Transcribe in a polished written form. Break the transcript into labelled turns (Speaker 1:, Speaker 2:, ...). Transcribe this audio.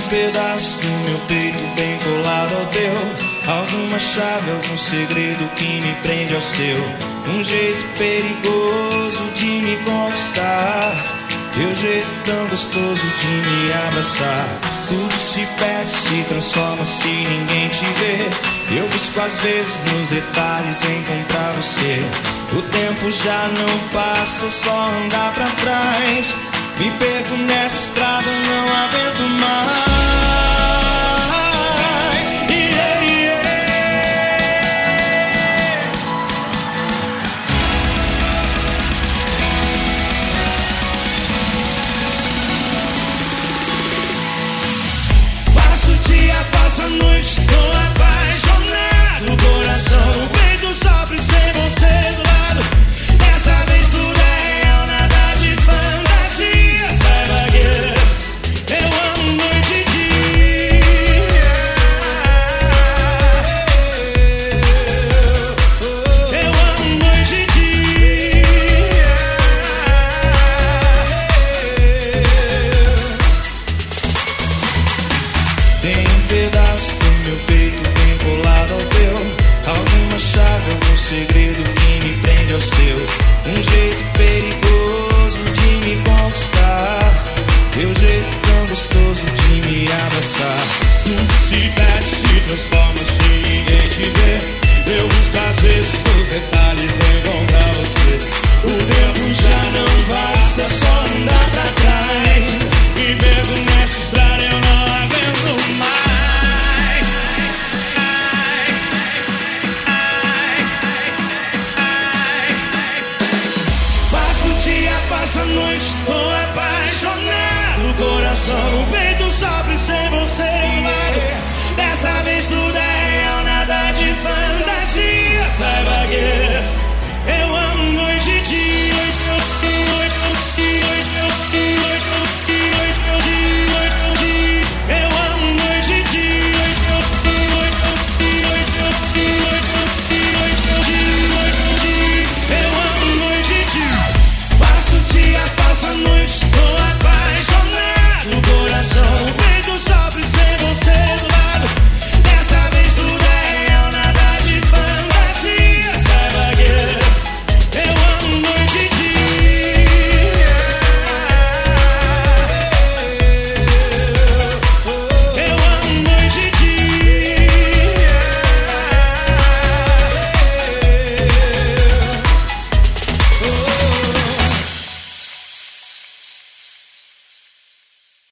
Speaker 1: pedaço do meu peito bem colado ao teu. Alguma chave, algum segredo que me prende ao seu. Um jeito perigoso de me conquistar. Teu jeito tão gostoso de me abraçar. Tudo se perde, se transforma se ninguém te vê. Eu busco às vezes nos detalhes encontrar você. O tempo já não passa, é só andar pra trás. Me perco nessa estrada, não aguento mais. Yeah, yeah. Passa o dia, passa a noite, tô apaixonado. O coração, o peito sofre sem você do lado. Dessa vez tudo é real, nada de fantasia. Saiba que eu amo noite e dia. Eu amo noite e dia. Tem um pedaço do meu peito bem colado ao teu. Alguma chave, algum segredo que me prende ao seu. Um jeito perigoso de me conquistar. Teu jeito tão gostoso de me abraçar. Tudo se perde, se transforma se ninguém te vê. Eu busco às vezes nos detalhes encontrar você. O tempo já não passa, é só andar pra trás. Me perco nessa estrada, eu não aguento mais. Passa o dia, passa a noite, tô apaixonado. O coração bem